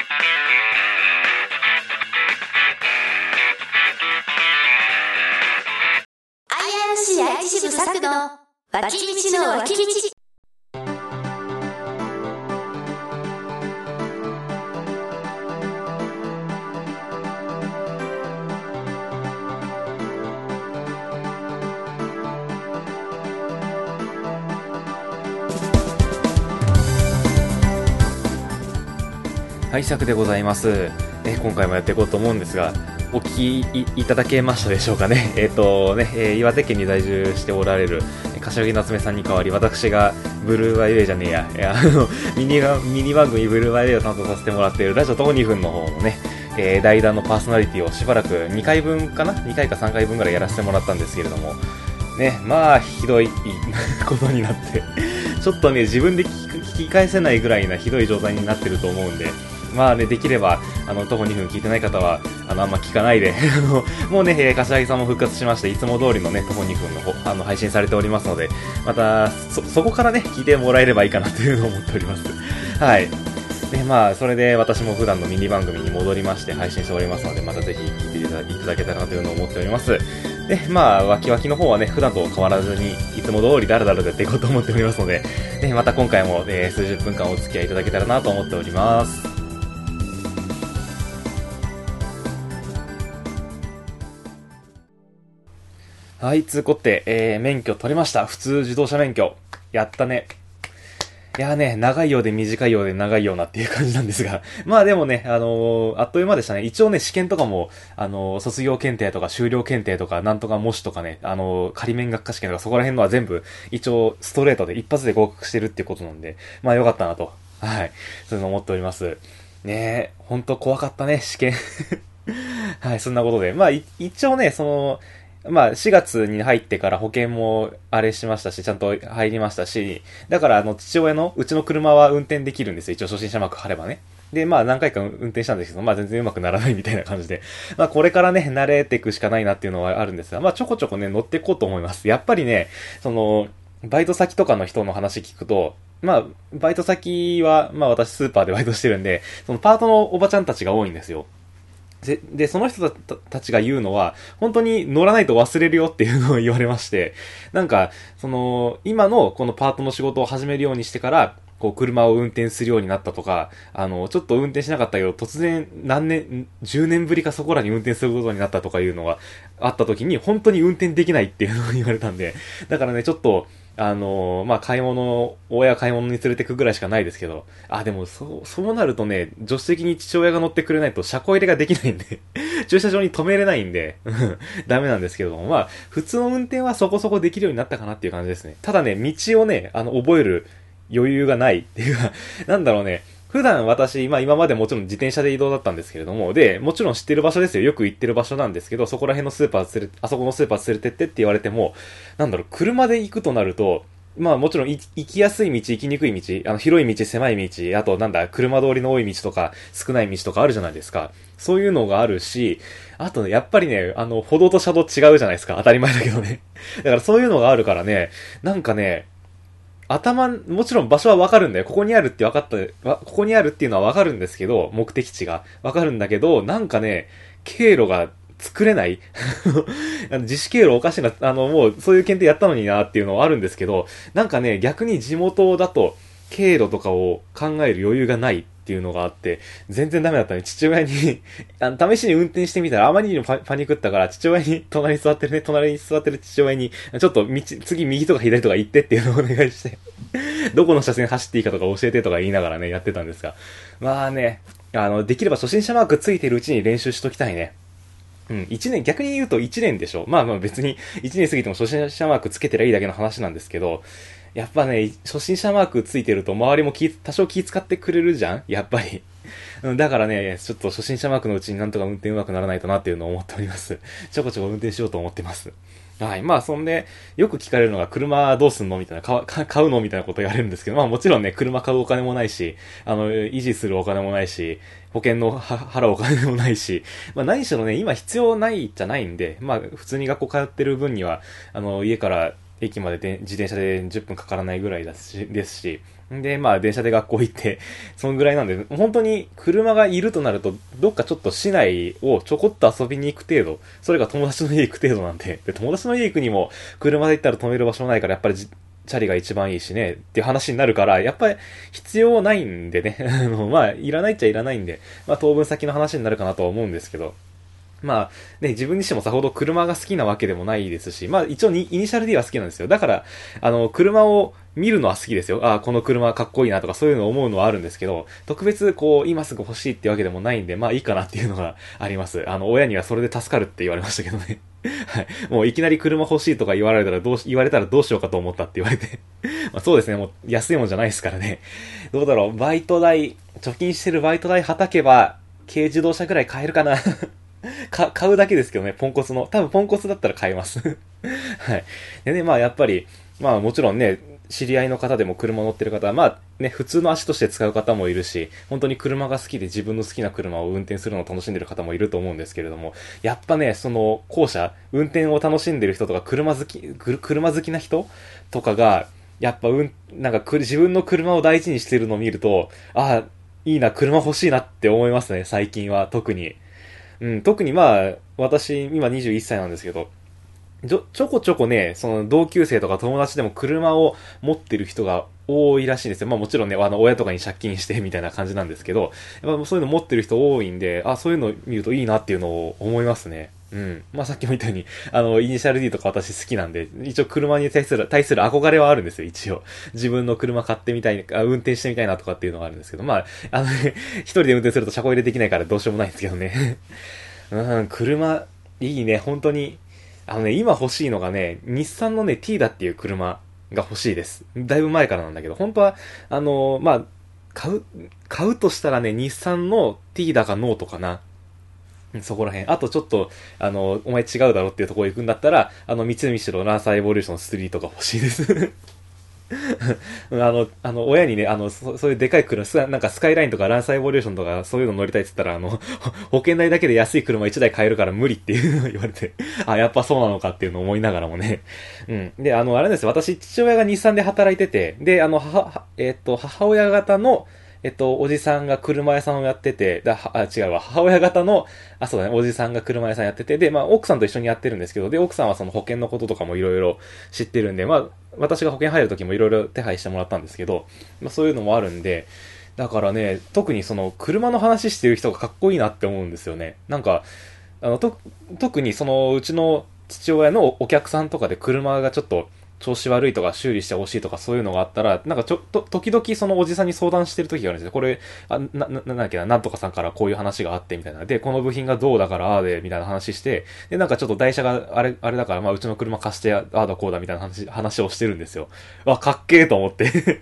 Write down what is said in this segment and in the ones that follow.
IRC 愛知支部作の脇道の脇道。 はい、作でございます。今回もやっていこうと思うんですが、お聞きいただけましたでしょうかね。岩手県に在住しておられる柏木夏目さんに代わり、私がブルーバイウェイじゃねえや、ミニ番組ブルーバイウェイを担当させてもらっているラジオ徒歩2分の方のね、代打のパーソナリティをしばらく2回分かな ?2 回か3回分ぐらいやらせてもらったんですけれども、ね、まあ、ひどいことになって、ちょっとね、自分で聞き返せないぐらいなひどい状態になってると思うんで、まあね、できれば、徒歩2分聞いてない方は、あんま聞かないで、もうね、柏木さんも復活しまして、いつも通りのね、徒歩2分の配信されておりますので、また、そこからね、聞いてもらえればいいかなというのを思っております。はい。で、まあ、それで私も普段のミニ番組に戻りまして配信しておりますので、またぜひ聞いていただけたらなというのを思っております。で、まあ、脇の方はね、普段と変わらずに、いつも通りダラダラとやっていこうと思っておりますので、ね、また今回も、数十分間お付き合いいただけたらなと思っております。はい、つうこって、免許取れました。普通自動車免許。やったね。いやーね、長いようで短いようで長いようなっていう感じなんですが。まあでもね、あっという間でしたね。一応ね、試験とかも、卒業検定とか修了検定とか、なんとか模試とかね、仮免学科試験とかそこら辺のは全部、一応ストレートで一発で合格してるっていうことなんで、まあよかったなと。はい。そういうの思っております。ねえ、ほんと怖かったね、試験。はい、そんなことで。まあ、一応ね、まあ、4月に入ってから保険もあれしましたし、ちゃんと入りましたし、だから父親の、うちの車は運転できるんですよ。一応初心者膜貼ればね。で、まあ何回か運転したんですけど、まあ全然うまくならないみたいな感じで。まあこれからね、慣れていくしかないなっていうのはあるんですが、まあちょこちょこね、乗っていこうと思います。やっぱりね、バイト先とかの人の話聞くと、まあ、バイト先は、まあ私スーパーでバイトしてるんで、そのパートのおばちゃんたちが多いんですよ。で、その人たちが言うのは、本当に乗らないと忘れるよっていうのを言われまして、なんか、今のこのパートの仕事を始めるようにしてから、こう、車を運転するようになったとか、ちょっと運転しなかったけど、突然、10年ぶりかそこらに運転することになったとかいうのがあった時に、本当に運転できないっていうのを言われたんで、だからね、ちょっと、まあ、親買い物に連れてくぐらいしかないですけど、でも、そうなるとね、助手席に父親が乗ってくれないと車庫入れができないんで、駐車場に止めれないんで、ダメなんですけども、まあ、普通の運転はそこそこできるようになったかなっていう感じですね。ただね、道をね、覚える余裕がないっていうか、なんだろうね、普段私、まあ今までもちろん自転車で移動だったんですけれども、で、もちろん知ってる場所ですよ。よく行ってる場所なんですけど、そこら辺のスーパーあそこのスーパー連れてってって言われても、なんだろう、車で行くとなると、まあもちろん行きやすい道、行きにくい道、広い道、狭い道、あとなんだ、車通りの多い道とか、少ない道とかあるじゃないですか。そういうのがあるし、あとね、やっぱりね、歩道と車道違うじゃないですか。当たり前だけどね。だからそういうのがあるからね、なんかね、もちろん場所はわかるんだよ。ここにあるってここにあるっていうのはわかるんですけど、目的地が。わかるんだけど、なんかね、経路が作れない自主経路おかしいな、もうそういう検定やったのになっていうのはあるんですけど、なんかね、逆に地元だと、経路とかを考える余裕がないっていうのがあって、全然ダメだったね。父親に試しに運転してみたらあまりにもパニクったから、隣に座ってる父親に、ちょっと次右とか左とか行ってっていうのをお願いしてどこの車線走っていいかとか教えてとか言いながらね、やってたんですが。まあね、できれば初心者マークついてるうちに練習しときたいね。うん、逆に言うと1年でしょ。まあまあ別に1年過ぎても初心者マークつけてりゃいいだけの話なんですけど、やっぱね、初心者マークついてると周りも多少気使ってくれるじゃんやっぱり。だからね、ちょっと初心者マークのうちになんとか運転上手くならないとなっていうのを思っております。ちょこちょこ運転しようと思ってます。はい。まあ、そんで、よく聞かれるのが、車どうすんのみたいな、買うのみたいなこと言われるんですけど、まあもちろんね、車買うお金もないし、維持するお金もないし、保険の払うお金もないし、まあ何しろね、今必要ないじゃないんで、まあ普通に学校通ってる分には、家から駅まで自転車で10分かからないぐらいですし、 で、まあ電車で学校行って、そんぐらいなんで、本当に車がいるとなると、どっかちょっと市内をちょこっと遊びに行く程度、それが友達の家行く程度なんで、で、友達の家行くにも、車で行ったら止める場所ないから、やっぱりチャリが一番いいしね、っていう話になるから、やっぱり必要ないんでね、まあ、いらないっちゃいらないんで、まあ当分先の話になるかなとは思うんですけど、まあ、ね、自分にしてもさほど車が好きなわけでもないですし、まあ一応イニシャル D は好きなんですよ。だから、車を見るのは好きですよ。ああ、この車かっこいいなとかそういうのを思うのはあるんですけど、特別こう、今すぐ欲しいってわけでもないんで、まあいいかなっていうのがあります。親にはそれで助かるって言われましたけどね。はい。もういきなり車欲しいとか言われたらどうしようかと思ったって言われて。まあそうですね、もう安いもんじゃないですからね。どうだろう、バイト代、貯金してるバイト代はたけば、軽自動車ぐらい買えるかな。買うだけですけどね、ポンコツの。多分ポンコツだったら買えます。はい。でね、まあやっぱり、まあもちろんね、知り合いの方でも車乗ってる方は、まあね、普通の足として使う方もいるし、本当に車が好きで自分の好きな車を運転するのを楽しんでる方もいると思うんですけれども、やっぱね、その、後者、運転を楽しんでる人とか、車好きな人とかが、やっぱなんか自分の車を大事にしてるのを見ると、ああ、いいな、車欲しいなって思いますね、最近は、特に。うん、特にまあ、私、今21歳なんですけど、ちょこちょこね、その同級生とか友達でも車を持ってる人が多いらしいんですよ。まあもちろんね、親とかに借金してみたいな感じなんですけど、やっぱそういうの持ってる人多いんで、あ、そういうの見るといいなっていうのを思いますね。うん。まあさっきも言ったように、イニシャル D とか私好きなんで、一応車に対する憧れはあるんですよ、一応。自分の車買ってみたい、運転してみたいなとかっていうのがあるんですけど、まあ、一人で運転すると車庫入れできないからどうしようもないんですけどね。うん、車、いいね、本当に。今欲しいのがね、日産のね、ティーダっていう車が欲しいです。だいぶ前からなんだけど、本当は、まあ、買うとしたらね、日産のティーダかノートかな。そこら辺。あとちょっと、お前違うだろっていうところ行くんだったら、三菱のランサーエボリューション3とか欲しいです。親にね、そういうでかい車、なんかスカイラインとかランサーエボリューションとかそういうの乗りたいって言ったら、保険代だけで安い車1台買えるから無理っていうのを言われて、あ、やっぱそうなのかっていうのを思いながらもね。うん。で、あれですよ、私、父親が日産で働いてて、で、母親方の、おじさんが車屋さんをやってて、違うわ、母親方の、そうだね、おじさんが車屋さんやってて、で、まあ、奥さんと一緒にやってるんですけど、で、奥さんはその保険のこととかもいろいろ知ってるんで、まあ、私が保険入るときもいろいろ手配してもらったんですけど、まあ、そういうのもあるんで、だからね、特にその、車の話してる人がかっこいいなって思うんですよね。なんか、特にその、うちの父親のお客さんとかで車がちょっと、調子悪いとか修理してほしいとかそういうのがあったら、なんか時々そのおじさんに相談してる時があるんですよ。これ、なんだっけな、なんとかさんからこういう話があってみたいな。で、この部品がどうだからああで、みたいな話して、で、なんかちょっと台車があれだから、まあうちの車貸してああだこうだみたいな話をしてるんですよ。わ、かっけえと思って。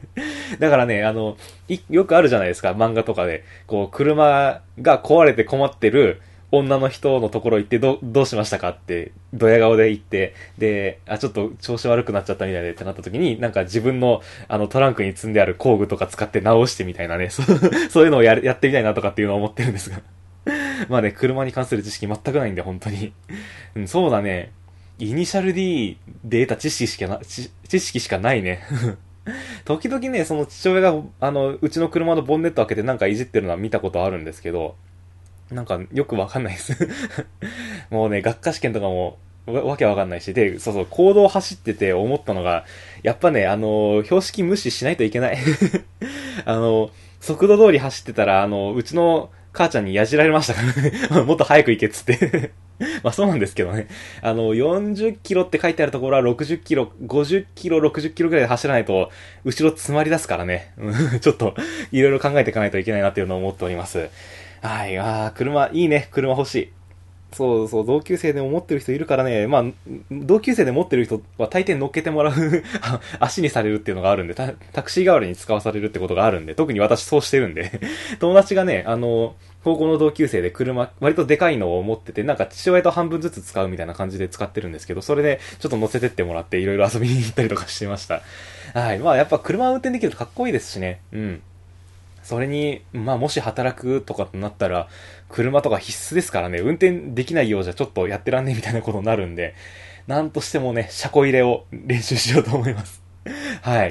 だからね、よくあるじゃないですか、漫画とかで。こう、車が壊れて困ってる、女の人のところ行ってどうしましたかって、ドヤ顔で言って、で、ちょっと調子悪くなっちゃったみたいでってなった時に、なんか自分の、トランクに積んである工具とか使って直してみたいなね、そういうのをやってみたいなとかっていうのを思ってるんですが。まあね、車に関する知識全くないんで、本当に。うん、そうだね。イニシャル D で得た知識しかないね。時々ね、その父親が、うちの車のボンネット開けてなんかいじってるのは見たことあるんですけど、なんか、よくわかんないですもうね、学科試験とかも、わけわかんないし、で、そうそう、公道走ってて思ったのが、やっぱね、標識無視しないといけない速度通り走ってたら、うちの母ちゃんにやじられましたからねもっと早く行けっつってまあそうなんですけどね。40キロって書いてあるところは60キロ、50キロ、60キロぐらいで走らないと、後ろ詰まり出すからね。ちょっと、いろいろ考えていかないといけないなっていうのを思っております。はい、車、いいね、車欲しい。そうそう、同級生でも持ってる人いるからね、まあ、同級生で持ってる人は大抵乗っけてもらう足にされるっていうのがあるんで、タクシー代わりに使わされるってことがあるんで、特に私そうしてるんで友達がね、高校の同級生で車、割とでかいのを持ってて、なんか父親と半分ずつ使うみたいな感じで使ってるんですけど、それでちょっと乗せてってもらっていろいろ遊びに行ったりとかしてました。はい、まあやっぱ車運転できるとかっこいいですしね、うん。それに、まあもし働くとかとなったら、車とか必須ですからね、運転できないようじゃちょっとやってらんねえみたいなことになるんで、なんとしてもね、車庫入れを練習しようと思います。はい。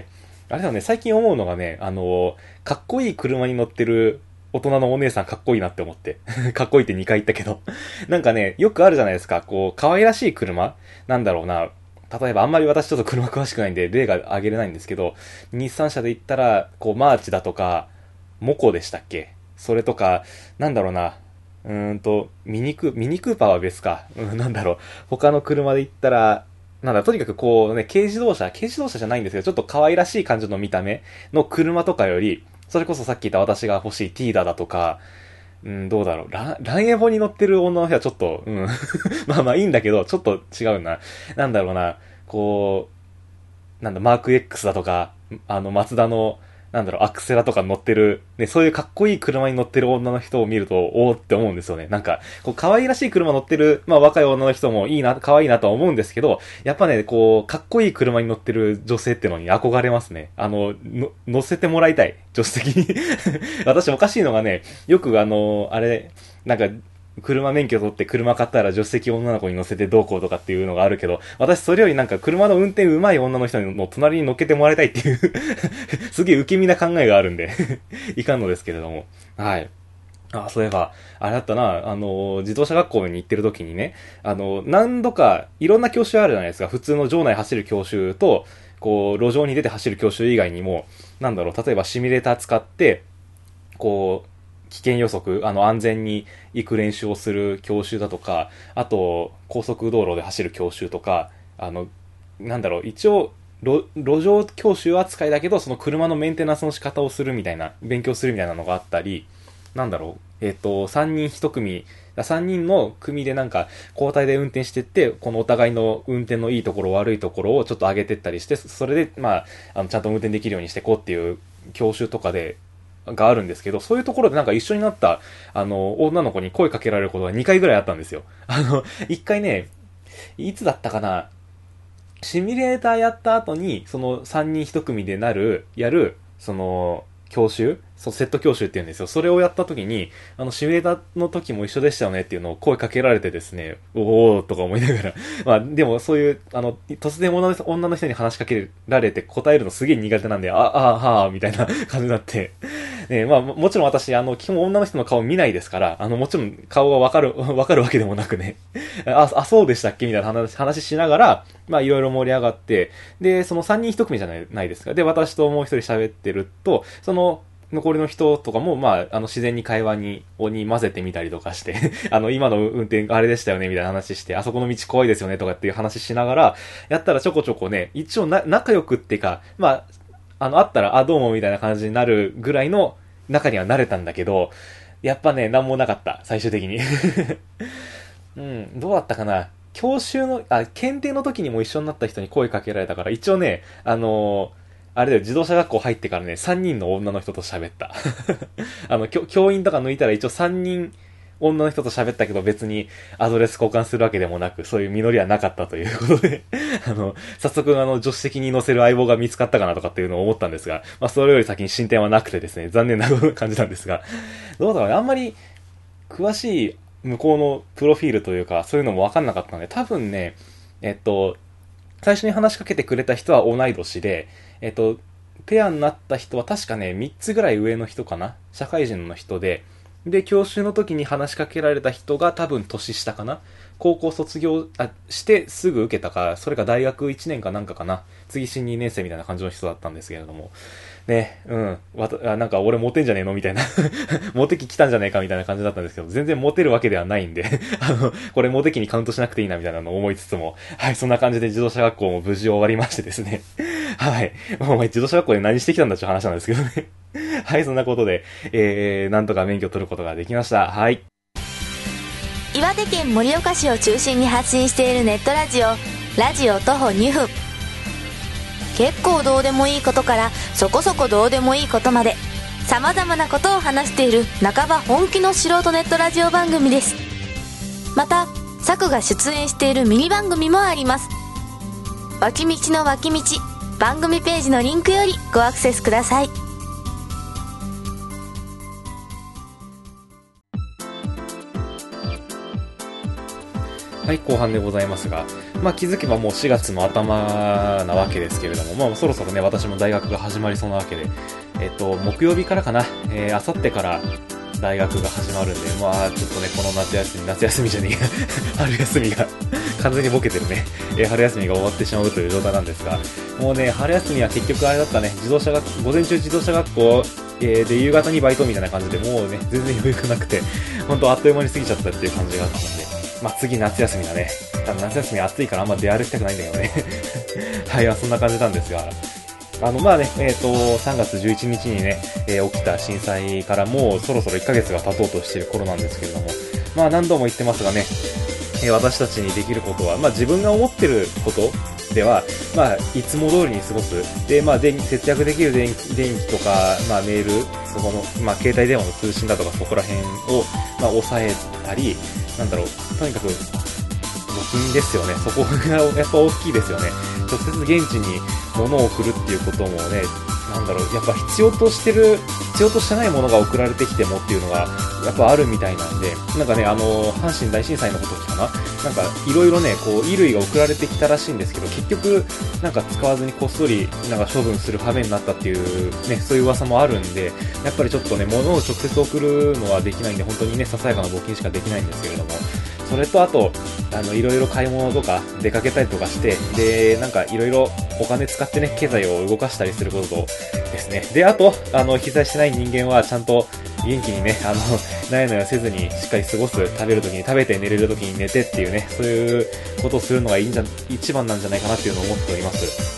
あれだよね、最近思うのがね、かっこいい車に乗ってる大人のお姉さんかっこいいなって思って。かっこいいって2回言ったけど。なんかね、よくあるじゃないですか。こう、可愛らしい車なんだろうな。例えばあんまり私ちょっと車詳しくないんで例が挙げれないんですけど、日産車で言ったら、こう、マーチだとか、モコでしたっけ、それとか、なんだろうな。ミニクーパーは別か。なんだろう。他の車で言ったら、なんだ、とにかくこうね、軽自動車じゃないんですけど、ちょっと可愛らしい感じの見た目の車とかより、それこそさっき言った私が欲しいティーダだとか、どうだろう。ランエボに乗ってる女の人はちょっと、まあまあいいんだけど、ちょっと違うな。なんだろうな。こマーク X だとか、マツダの、アクセラとか乗ってる、ね、そういうかっこいい車に乗ってる女の人を見ると、おーって思うんですよね。なんか、こう、可愛らしい車乗ってる、まあ若い女の人もいいな、可愛いなとは思うんですけど、やっぱね、こう、かっこいい車に乗ってる女性ってのに憧れますね。乗せてもらいたい。助手席に。私おかしいのがね、よくあれ、なんか、車免許取って車買ったら助手席女の子に乗せてどうこうとかっていうのがあるけど、私それよりなんか車の運転上手い女の人の隣に乗っけてもらいたいっていうすげえ受け身な考えがあるんでいかんのですけれども。はい。あ、そういえば、あれだったな、自動車学校に行ってる時にね、何度か、いろんな教習あるじゃないですか。普通の場内走る教習と、こう、路上に出て走る教習以外にも、例えばシミュレーター使って、こう、危険予測、安全に行く練習をする教習だとか、あと、高速道路で走る教習とか、一応、路上教習扱いだけど、その車のメンテナンスの仕方をするみたいな、勉強するみたいなのがあったり、3人1組、3人の組で交代で運転してって、このお互いの運転のいいところ悪いところをちょっと上げてったりして、それで、ちゃんと運転できるようにしていこうっていう教習とかがあるんですけど、そういうところで一緒になった、女の子に声かけられることが2回ぐらいあったんですよ。1回ね、いつだったかな、シミュレーターやった後に、その3人1組でやる、教習セット教習って言うんですよ。それをやった時に、シミュレーターの時も一緒でしたよねっていうのを声かけられてですね、おーとか思いながら。まあ、でもそういう、突然女の人に話しかけられて答えるのすげえ苦手なんで、はぁ、みたいな感じになって。ね、まあ、もちろん私、基本女の人の顔見ないですから、もちろん顔がわかるわけでもなくね。そうでしたっけみたいな話しながら、まあ、いろいろ盛り上がって、で、その3人1組じゃないですか。で、私ともう一人喋ってると、その、残りの人とかも、まあ、自然に会話に混ぜてみたりとかして今の運転あれでしたよね、みたいな話して、あそこの道怖いですよね、とかっていう話しながら、やったらちょこちょこね、一応仲良くっていうか、まあ、あったら、どうも、みたいな感じになるぐらいの中には慣れたんだけど、やっぱね、なんもなかった、最終的に。うん、どうだったかな。検定の時にも一緒になった人に声かけられたから、一応ね、あれだよ、自動車学校入ってからね、3人の女の人と喋った。教員とか抜いたら一応3人女の人と喋ったけど別にアドレス交換するわけでもなく、そういう実りはなかったということで、早速助手席に乗せる相棒が見つかったかなとかっていうのを思ったんですが、まあそれより先に進展はなくてですね、残念な感じなんですが、どうだろうね、あんまり詳しい向こうのプロフィールというか、そういうのもわかんなかったので、多分ね、最初に話しかけてくれた人は同い年で、ペアになった人は確かね、3つぐらい上の人かな、社会人の人で、教習の時に話しかけられた人が多分年下かな、高校卒業してすぐ受けたか、それか大学1年かなんかかな、次新2年生みたいな感じの人だったんですけれども、ね、なんか俺モテんじゃねえのみたいなモテ期来たんじゃねえかみたいな感じだったんですけど、全然モテるわけではないんでこれモテ期にカウントしなくていいなみたいなのを思いつつも、はい、そんな感じで自動車学校も無事終わりましてですねはい。お前自動車学校で何してきたんだっていう話なんですけどねはい、そんなことで、なんとか免許取ることができました。はい。 岩手県盛岡市を中心に発信しているネットラジオ、ラジオ徒歩2分。結構どうでもいいことからそこそこどうでもいいことまで、様々なことを話している半ば本気の素人ネットラジオ番組です。また、サクが出演しているミニ番組もあります。脇道の脇道、番組ページのリンクよりごアクセスください。 はい、後半でございますが、まあ気づけばもう4月の頭なわけですけれども、まあそろそろね、私も大学が始まりそうなわけで、木曜日からかな、あさってから大学が始まるんで、まあちょっとね、この夏休みじゃねえや、春休みが、完全にボケてるね、春休みが終わってしまうという状態なんですが、もうね、春休みは結局あれだったね、午前中自動車学校、で、夕方にバイトみたいな感じで、もうね、全然余裕がなくて、本当あっという間に過ぎちゃったっていう感じがあったので、まあ次夏休みだね。多分夏休み暑いからあんま出歩きたくないんだけどね。はい、そんな感じなんですが。まあね、3月11日にね、起きた震災からもうそろそろ1ヶ月が経とうとしている頃なんですけれども、まあ何度も言ってますがね、私たちにできることは、まあ自分が思ってることでは、まあいつも通りに過ごす。で、まあ節約できる電気とか、まあメール、そこの、まあ携帯電話の通信だとかそこら辺を、まあ抑えたり、なんだろう、とにかく募金ですよね。そこがやっぱ大きいですよね。直接現地に物を送るっていうこともね、なんだろう、やっぱ必要としてないものが送られてきてもっていうのが、やっぱあるみたいなんで、なんかね、阪神大震災の時かな、なんか、いろいろね、こう、衣類が送られてきたらしいんですけど、結局、なんか使わずにこっそり、なんか処分する羽目になったっていう、ね、そういう噂もあるんで、やっぱりちょっとね、物を直接送るのはできないんで、本当にね、ささやかな募金しかできないんですけれども、それとあと、いろいろ買い物とか出かけたりとかして、で、なんかいろいろお金使ってね、経済を動かしたりすることですね。で、あと、被災してない人間はちゃんと元気にね、なやなやせずにしっかり過ごす、食べるときに食べて寝れるときに寝てっていうね、そういうことをするのが一番なんじゃないかなっていうのを思っております。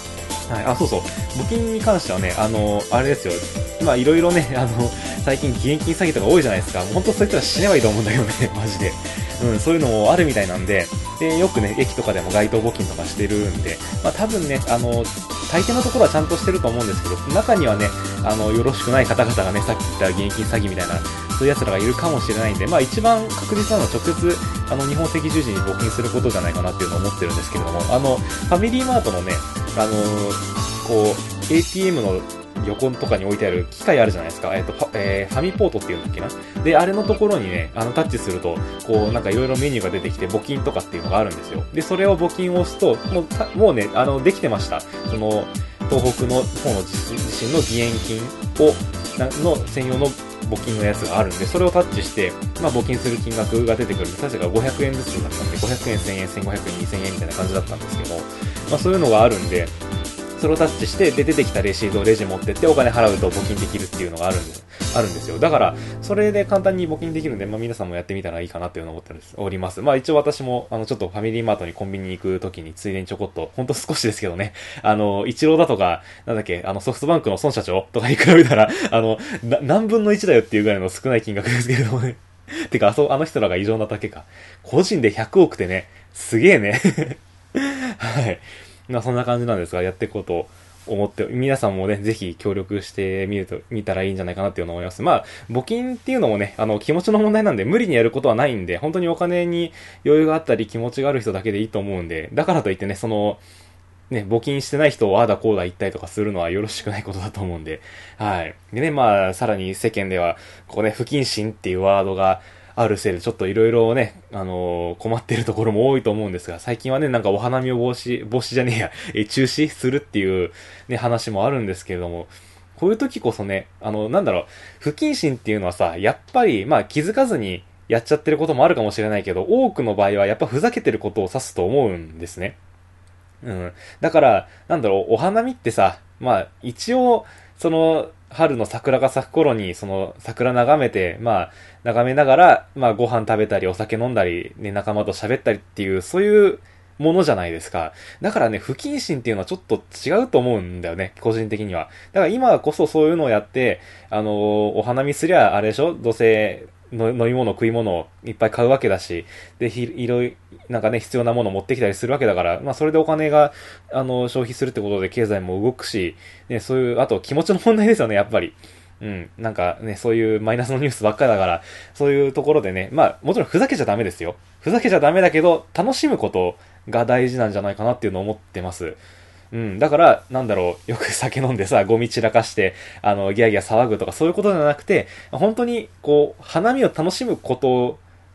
はい、あ、そうそう。募金に関してはね、あれですよ。まあ、いろいろね、最近義援金詐欺とか多いじゃないですか。もう本当そういったら死ねばいいと思うんだけどね、マジで。うん、そういうのもあるみたいなんで、で、よくね、駅とかでも街頭募金とかしてるんで、まあ、多分ね、大抵のところはちゃんとしてると思うんですけど、中にはね、よろしくない方々がね、さっき言った義援金詐欺みたいな、そういう奴らがいるかもしれないんで、まあ一番確実なのは直接、日本赤十字に募金することじゃないかなっていうのを思ってるんですけれども、ファミリーマートのね、こう、ATM の横とかに置いてある機械あるじゃないですか。ファミポートっていうんだっけな。で、あれのところにね、タッチすると、こう、なんかいろいろメニューが出てきて、募金とかっていうのがあるんですよ。で、それを募金を押すと、もうね、できてました。その、東北の方の地震の義援金の専用の募金のやつがあるんで、それをタッチして、まあ募金する金額が出てくるんで、確か500円ずつだったんで、500円、1000円、1500円、2000円みたいな感じだったんですけど、まあそういうのがあるんで、それをタッチして、で、出てきたレシートをレジ持ってってお金払うと募金できるっていうのがあるんですよ。だから、それで簡単に募金できるんで、まあ皆さんもやってみたらいいかなっていうのを思っております。まあ一応私も、ちょっとファミリーマートにコンビニに行くときについでにちょこっと、ほんと少しですけどね、イチローだとか、なんだっけ、ソフトバンクの孫社長とかに比べたら、何分の1だよっていうぐらいの少ない金額ですけれどもね。てか、あの人らが異常なだけか。個人で100億ってね、すげえね。はい。まあそんな感じなんですが、やっていこうと思って、皆さんもね、ぜひ協力してみたらいいんじゃないかなっていうのを思います。まあ、募金っていうのもね、気持ちの問題なんで、無理にやることはないんで、本当にお金に余裕があったり気持ちがある人だけでいいと思うんで、だからといってね、募金してない人をああだこうだ言ったりとかするのはよろしくないことだと思うんで、はい。でね、まあ、さらに世間では、こうね、不謹慎っていうワードが、あるせいでちょっといろいろね、困ってるところも多いと思うんですが、最近はね、なんかお花見を防止じゃねえや、中止するっていうね、話もあるんですけれども、こういう時こそね、なんだろう、不謹慎っていうのはさ、やっぱり、まあ気づかずにやっちゃってることもあるかもしれないけど、多くの場合はやっぱふざけてることを指すと思うんですね。うん。だから、なんだろう、お花見ってさ、まあ一応、春の桜が咲く頃に、桜眺めて、まあ、眺めながら、まあ、ご飯食べたり、お酒飲んだり、ね、仲間と喋ったりっていう、そういうものじゃないですか。だからね、不謹慎っていうのはちょっと違うと思うんだよね、個人的には。だから今こそそういうのをやって、お花見すりゃ、あれでしょ、どうせ、飲み物食い物をいっぱい買うわけだし、で、いろいろ、なんかね、必要なものを持ってきたりするわけだから、まあそれでお金が、消費するってことで経済も動くし、ね、そういう、あと気持ちの問題ですよね、やっぱり。うん。なんかね、そういうマイナスのニュースばっかりだから、そういうところでね、まあもちろんふざけちゃダメですよ。ふざけちゃダメだけど、楽しむことが大事なんじゃないかなっていうのを思ってます。うん。だから、なんだろう、よく酒飲んでさ、ゴミ散らかして、ギャーギャー騒ぐとかそういうことじゃなくて、本当に、こう、花見を楽しむこと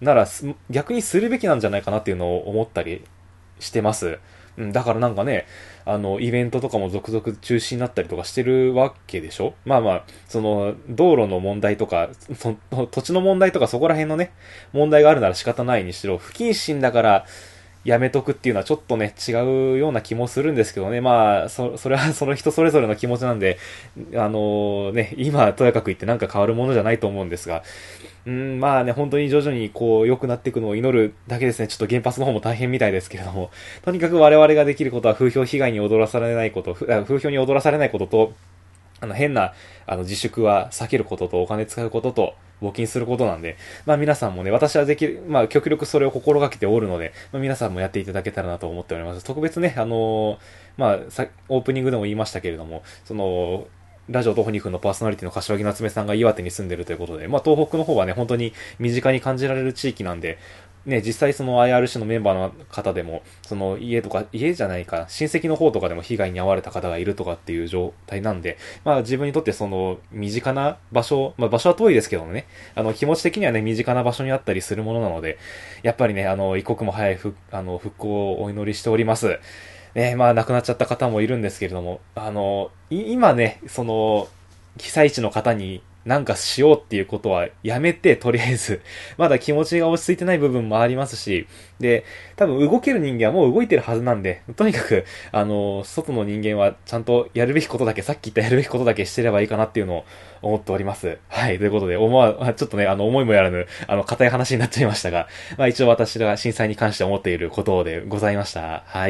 なら逆にするべきなんじゃないかなっていうのを思ったりしてます。だからなんかね、イベントとかも続々中止になったりとかしてるわけでしょ。まあまあ、その、道路の問題とか、土地の問題とかそこら辺のね、問題があるなら仕方ないにしろ、不謹慎だから、やめとくっていうのはちょっとね、違うような気もするんですけどね。まあ、それはその人それぞれの気持ちなんで、今とやかく言ってなんか変わるものじゃないと思うんですが、まあね、本当に徐々にこう良くなっていくのを祈るだけですね。ちょっと原発の方も大変みたいですけれども、とにかく我々ができることは風評被害に踊らされないこと、風評に踊らされないことと、変な、自粛は避けることと、お金使うことと、募金することなんで、まあ皆さんもね、私はできる、まあ極力それを心がけておるので、まあ皆さんもやっていただけたらなと思っております。特別ね、まあ、オープニングでも言いましたけれども、ラジオ東北2分のパーソナリティの柏木夏目さんが岩手に住んでるということで、まあ東北の方はね、本当に身近に感じられる地域なんで、ね、実際その IRC のメンバーの方でも、その家じゃないか、親戚の方とかでも被害に遭われた方がいるとかっていう状態なんで、まあ自分にとってその身近な場所、まあ場所は遠いですけどもね、気持ち的にはね、身近な場所にあったりするものなので、やっぱりね、一刻も早い復興をお祈りしております。ね、まあ亡くなっちゃった方もいるんですけれども、今ね、その、被災地の方になんかしようっていうことはやめて、とりあえず、まだ気持ちが落ち着いてない部分もありますし、で、多分動ける人間はもう動いてるはずなんで、とにかく、外の人間はちゃんとやるべきことだけ、さっき言ったやるべきことだけしてればいいかなっていうのを思っております。はい、ということで、ちょっとね、思いもやらぬ、固い話になっちゃいましたが、まあ一応私が震災に関して思っていることでございました。はい。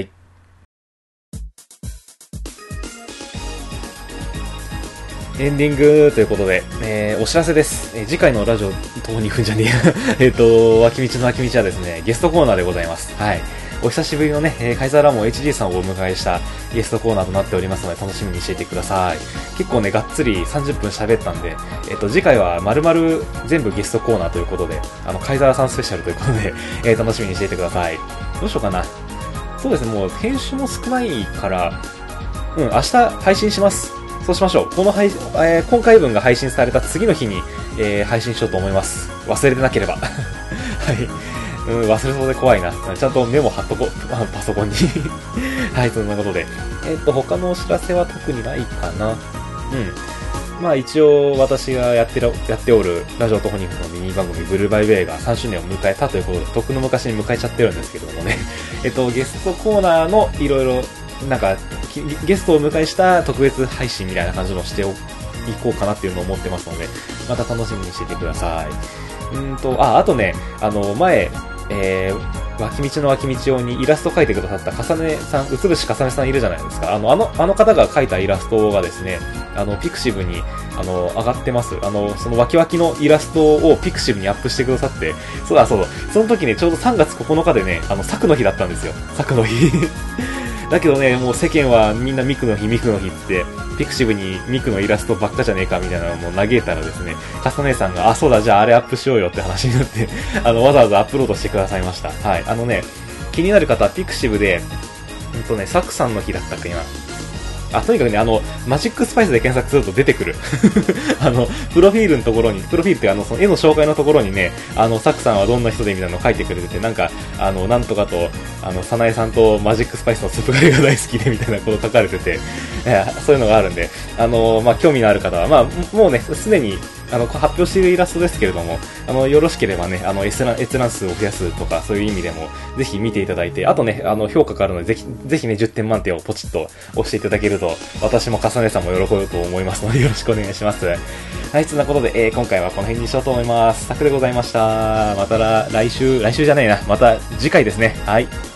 エンディングということで、お知らせです。次回のラジオともにふんじゃねえや。脇道の脇道はですね、ゲストコーナーでございます。はい。お久しぶりのね、カイザーラモン HG さんをお迎えしたゲストコーナーとなっておりますので、楽しみにしていてください。結構ね、がっつり30分喋ったんで、次回は丸々全部ゲストコーナーということで、カイザーさんスペシャルということで、楽しみにしていてください。どうしようかな。そうですね、もう編集も少ないから、明日配信します。そうしましょう。今回分が配信された次の日に、配信しようと思います。忘れてなければ。はい。忘れそうで怖いな。ちゃんとメモ貼っとこう。パソコンに。はい、そんなことで。他のお知らせは特にないかな。まあ一応私がやっておるラジオとホニフのミニ番組ブルーバイウェイが3周年を迎えたということで、とっくの昔に迎えちゃってるんですけどもね。ゲストコーナーのいろいろ、なんか、ゲストをお迎えした特別配信みたいな感じのしていこうかなっていうのを思ってますので、また楽しみにしていてください。あとね、前、脇道の脇道用にイラスト描いてくださったかねさん、うつぶしかさねさんいるじゃないですか。あの方が描いたイラストがですね、ピクシブに、上がってます。その脇脇のイラストをピクシブにアップしてくださって、そう。その時ね、ちょうど3月9日でね、作の日だったんですよ。作の日。だけどね、もう世間はみんなミクの日って、ピクシブにミクのイラストばっかじゃねえかみたいなのを嘆いたらですね、かさねさんが、そうだ、じゃああれアップしようよって話になって、わざわざアップロードしてくださいました。はい。気になる方はピクシブで、サクさんの日だったっけ今。とにかくね、マジックスパイスで検索すると出てくる。プロフィールのところに、プロフィールってその絵の紹介のところにね、サクさんはどんな人でみたいなのを書いてくれてて、なんか、なんとかと、サナエさんとマジックスパイスのスープカレーが大好きでみたいなこと書かれてて、そういうのがあるんで、興味のある方は、もうね、すでに、発表しているイラストですけれども、よろしければね、閲覧数を増やすとか、そういう意味でも、ぜひ見ていただいて、あとね、評価があるので、ぜひね、10点満点をポチッと押していただけると、私もかさねさんも喜ぶと思いますので、よろしくお願いします。はい、そんなことで、今回はこの辺にしようと思います。サクでございました。また来週じゃないな、また次回ですね。はい。